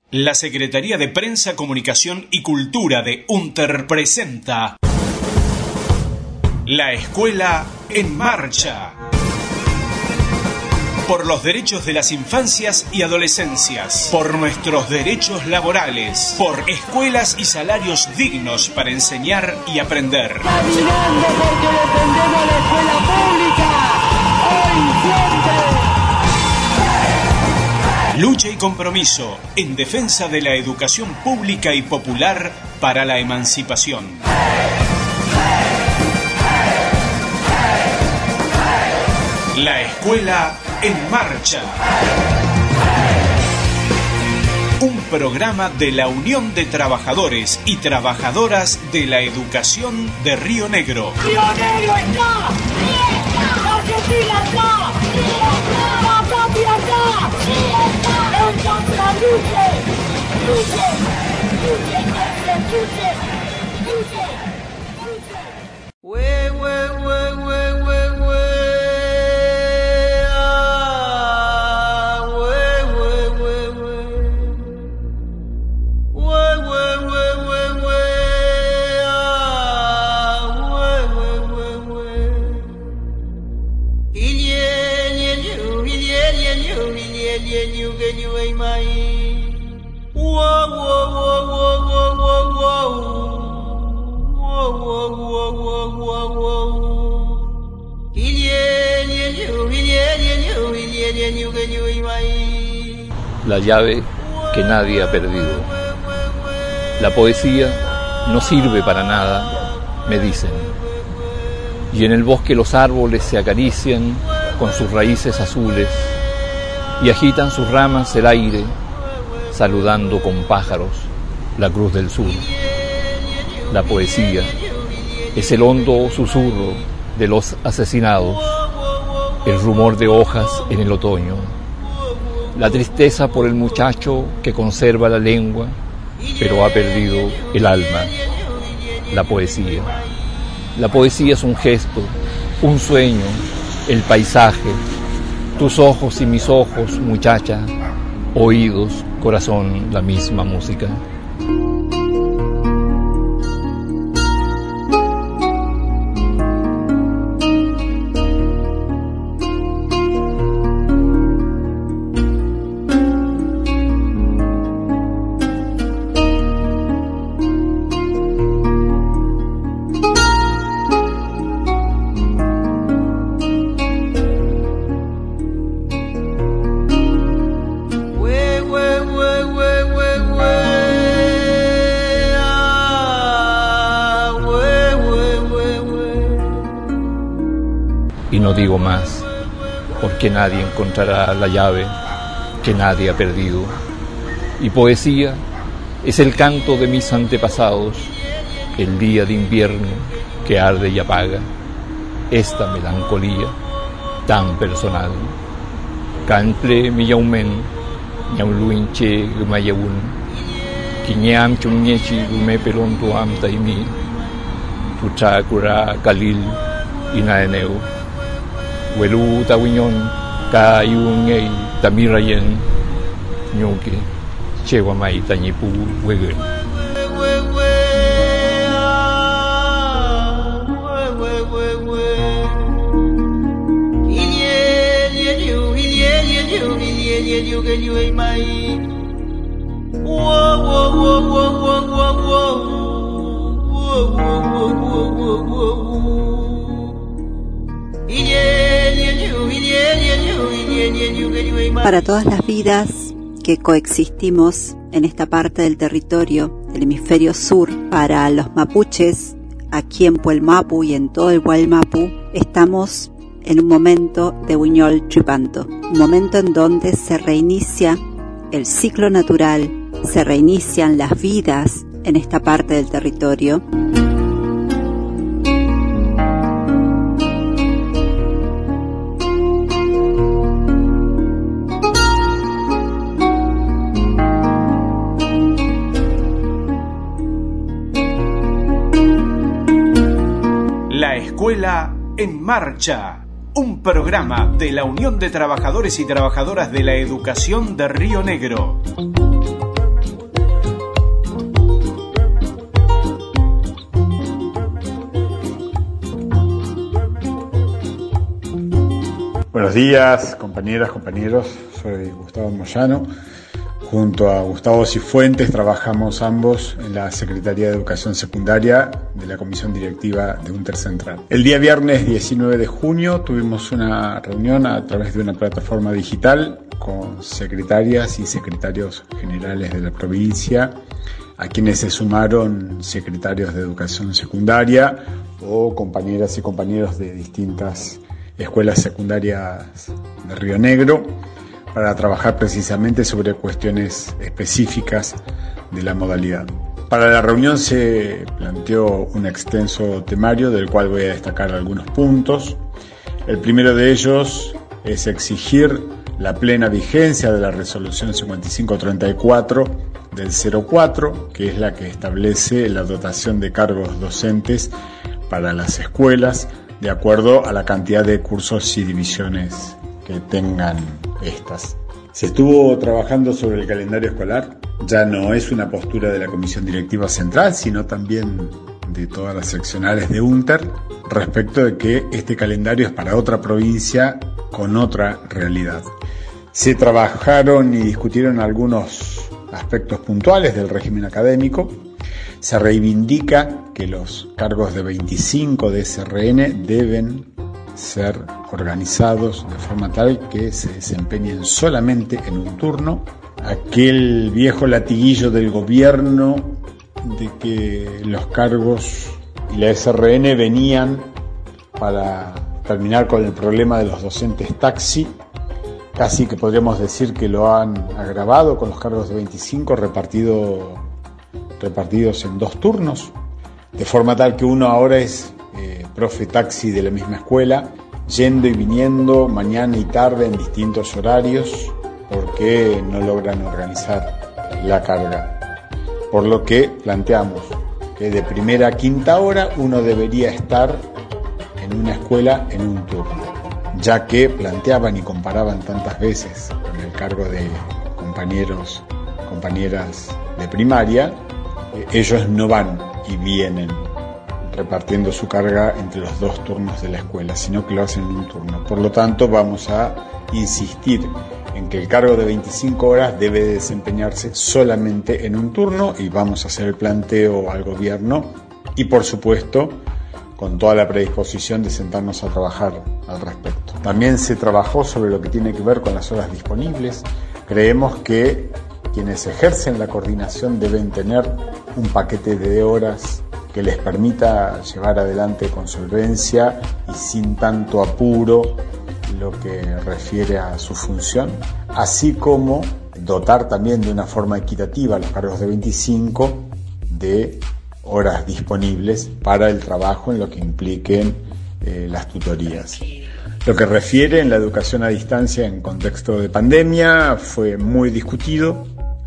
La Secretaría de Prensa, Comunicación y Cultura de UNTER presenta La Escuela en Marcha. Por los derechos de las infancias y adolescencias, por nuestros derechos laborales, por escuelas y salarios dignos para enseñar y aprender. Caminando porque defendemos la escuela pública, hoy siempre. Lucha y compromiso en defensa de la educación pública y popular para la emancipación. La Escuela en Marcha. Un programa de la Unión de Trabajadores y Trabajadoras de la Educación de Río Negro. ¡Río Negro está! ¡Argentina está! ¡La patria está! ¡Entonces luche! ¡Luche! ¡Luche! ¡Luche! ¡Luche! La llave que nadie ha perdido. La poesía no sirve para nada, me dicen. Y en el bosque los árboles se acarician con sus raíces azules y agitan sus ramas el aire, saludando con pájaros la cruz del sur. La poesía es el hondo susurro de los asesinados, el rumor de hojas en el otoño, la tristeza por el muchacho que conserva la lengua, pero ha perdido el alma. La poesía. La poesía es un gesto, un sueño, el paisaje, tus ojos y mis ojos, muchacha, oídos, corazón, la misma música. Y no digo más, porque nadie encontrará la llave que nadie ha perdido. Y poesía es el canto de mis antepasados, el día de invierno que arde y apaga esta melancolía tan personal. Canple mi yaumen, ñauluinche gumayabun, kiñam chunyechi gume pelon tuam taimi, puchakura kalil inaeneu. Welu tawiñon ka yungay tamirayen nyoke chewamay tañipu wegen. Para todas las vidas que coexistimos en esta parte del territorio del hemisferio sur, para los mapuches aquí en Puelmapu y en todo el Gualmapu, estamos en un momento de Huiñol Chupanto, un momento en donde se reinicia el ciclo natural, se reinician las vidas en esta parte del territorio. La Escuela en Marcha, un programa de la Unión de Trabajadores y Trabajadoras de la Educación de Río Negro. Buenos días, compañeras, compañeros. Soy Gustavo Moyano. Junto a Gustavo Cifuentes trabajamos ambos en la Secretaría de Educación Secundaria de la Comisión Directiva de UNTER Central. El día viernes 19 de junio tuvimos una reunión a través de una plataforma digital con secretarias y secretarios generales de la provincia, a quienes se sumaron secretarios de Educación Secundaria o compañeras y compañeros de distintas escuelas secundarias de Río Negro, para trabajar precisamente sobre cuestiones específicas de la modalidad. Para la reunión se planteó un extenso temario del cual voy a destacar algunos puntos. El primero de ellos es exigir la plena vigencia de la resolución 5534 del 04, que es la que establece la dotación de cargos docentes para las escuelas de acuerdo a la cantidad de cursos y divisiones que tengan estas. Se estuvo trabajando sobre el calendario escolar. Ya no es una postura de la Comisión Directiva Central, sino también de todas las seccionales de UNTER, respecto de que este calendario es para otra provincia con otra realidad. Se trabajaron y discutieron algunos aspectos puntuales del régimen académico. Se reivindica que los cargos de 25 de SRN deben ser organizados de forma tal que se desempeñen solamente en un turno. Aquel viejo latiguillo del gobierno de que los cargos y la SRN venían para terminar con el problema de los docentes taxi, casi que podríamos decir que lo han agravado con los cargos de 25 repartidos en 2 turnos, de forma tal que uno ahora es profe taxi de la misma escuela, yendo y viniendo mañana y tarde en distintos horarios, porque no logran organizar la carga. Por lo que planteamos que de primera a quinta hora uno debería estar en una escuela en un turno, ya que planteaban y comparaban tantas veces con el cargo de compañeros, compañeras de primaria. Ellos no van y vienen repartiendo su carga entre los 2 turnos de la escuela, sino que lo hacen en un turno. Por lo tanto, vamos a insistir en que el cargo de 25 horas debe desempeñarse solamente en un turno y vamos a hacer el planteo al gobierno y, por supuesto, con toda la predisposición de sentarnos a trabajar al respecto. También se trabajó sobre lo que tiene que ver con las horas disponibles. Creemos que quienes ejercen la coordinación deben tener un paquete de horas que les permita llevar adelante con solvencia y sin tanto apuro lo que refiere a su función, así como dotar también de una forma equitativa a los cargos de 25 de horas disponibles para el trabajo en lo que impliquen las tutorías. Lo que refiere en la educación a distancia en contexto de pandemia fue muy discutido.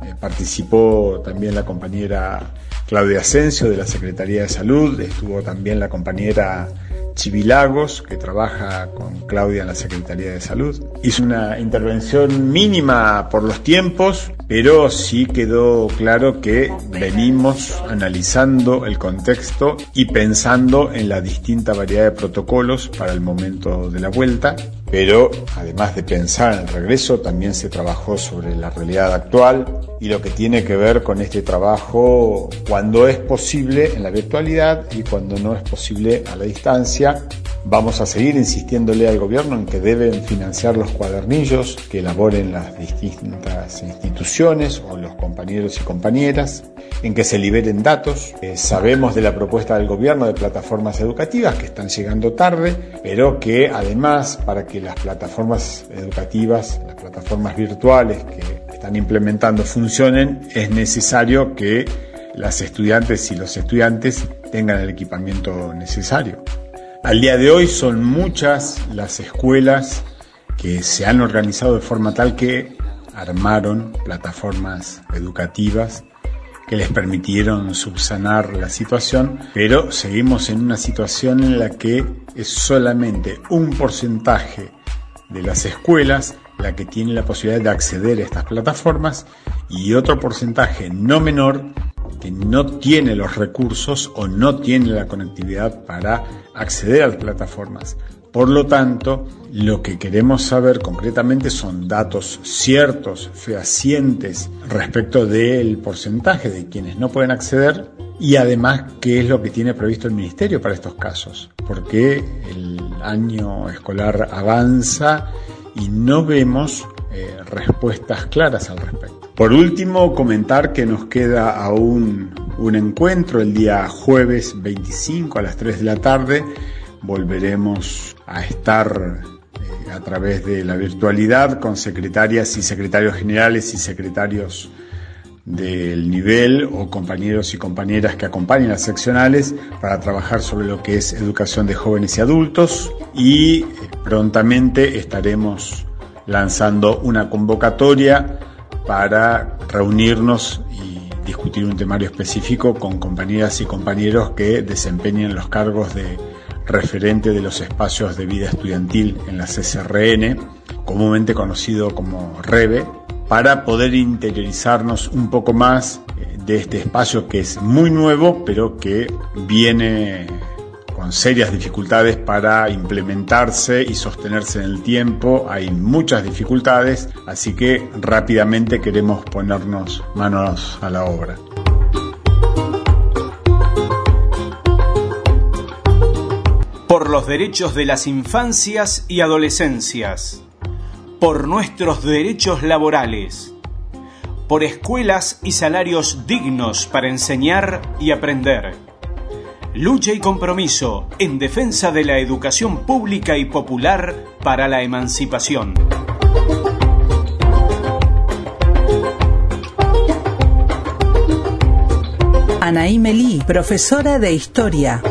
Participó también la compañera Claudia Asensio de la Secretaría de Salud, estuvo también la compañera Chivilagos, que trabaja con Claudia en la Secretaría de Salud. Hizo una intervención mínima por los tiempos, pero sí quedó claro que venimos analizando el contexto y pensando en la distinta variedad de protocolos para el momento de la vuelta. Pero además de pensar en el regreso, también se trabajó sobre la realidad actual y lo que tiene que ver con este trabajo cuando es posible en la virtualidad y cuando no es posible a la distancia. Vamos a seguir insistiéndole al gobierno en que deben financiar los cuadernillos que elaboren las distintas instituciones o los compañeros y compañeras, en que se liberen datos. Sabemos de la propuesta del gobierno de plataformas educativas que están llegando tarde, pero que además, para que las plataformas educativas, las plataformas virtuales que están implementando funcionen, es necesario que las estudiantes y los estudiantes tengan el equipamiento necesario. Al día de hoy son muchas las escuelas que se han organizado de forma tal que armaron plataformas educativas que les permitieron subsanar la situación, pero seguimos en una situación en la que es solamente un porcentaje de las escuelas la que tiene la posibilidad de acceder a estas plataformas y otro porcentaje no menor que no tiene los recursos o no tiene la conectividad para acceder a las plataformas, Por lo tanto, lo que queremos saber concretamente son datos ciertos, fehacientes, respecto del porcentaje de quienes no pueden acceder y además qué es lo que tiene previsto el Ministerio para estos casos, porque el año escolar avanza y no vemos respuestas claras al respecto. Por último, comentar que nos queda aún un encuentro el día jueves 25 a las 3 de la tarde. Volveremos a estar a través de la virtualidad con secretarias y secretarios generales y secretarios del nivel o compañeros y compañeras que acompañan las seccionales para trabajar sobre lo que es educación de jóvenes y adultos, y prontamente estaremos lanzando una convocatoria para reunirnos y discutir un temario específico con compañeras y compañeros que desempeñen los cargos de referente de los espacios de vida estudiantil en la CCRN, comúnmente conocido como REVE, para poder interiorizarnos un poco más de este espacio que es muy nuevo, pero que viene con serias dificultades para implementarse y sostenerse en el tiempo. Hay muchas dificultades, así que rápidamente queremos ponernos manos a la obra. Por los derechos de las infancias y adolescencias, por nuestros derechos laborales, por escuelas y salarios dignos para enseñar y aprender. Lucha y compromiso en defensa de la educación pública y popular para la emancipación. Anaí Melí, profesora de Historia.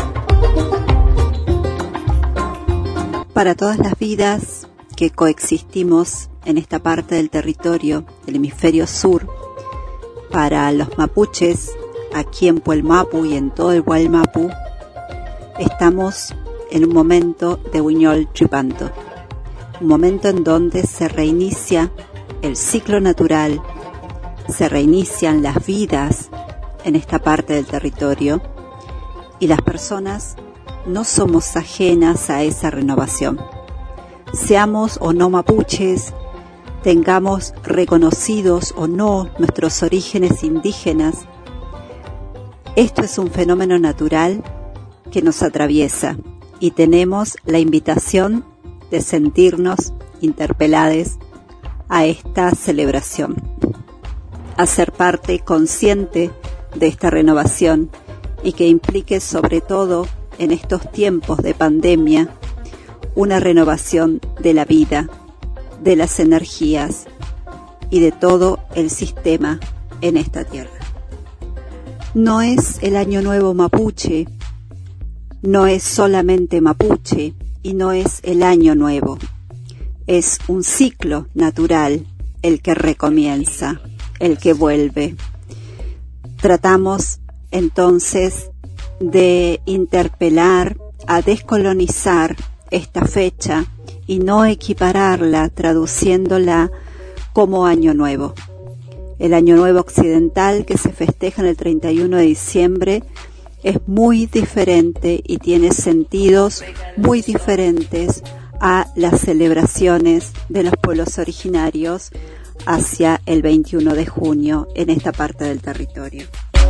Para todas las vidas que coexistimos en esta parte del territorio del hemisferio sur, para los mapuches, aquí en Puelmapu y en todo el Gualmapu, estamos en un momento de Huiñol Tripanto, un momento en donde se reinicia el ciclo natural, se reinician las vidas en esta parte del territorio y las personas no somos ajenas a esa renovación. Seamos o no mapuches, tengamos reconocidos o no nuestros orígenes indígenas, esto es un fenómeno natural que nos atraviesa y tenemos la invitación de sentirnos interpelados a esta celebración, a ser parte consciente de esta renovación y que implique sobre todo en estos tiempos de pandemia una renovación de la vida, de las energías y de todo el sistema en esta tierra. No es el Año Nuevo Mapuche, no es solamente Mapuche y no es el Año Nuevo. Es un ciclo natural el que recomienza, el que vuelve. Tratamos entonces de interpelar, a descolonizar esta fecha y no equipararla traduciéndola como Año Nuevo. El Año Nuevo occidental que se festeja en el 31 de diciembre es muy diferente y tiene sentidos muy diferentes a las celebraciones de los pueblos originarios hacia el 21 de junio en esta parte del territorio.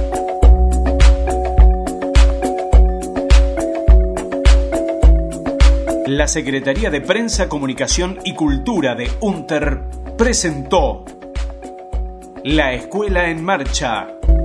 La Secretaría de Prensa, Comunicación y Cultura de UNTER presentó La Escuela en Marcha.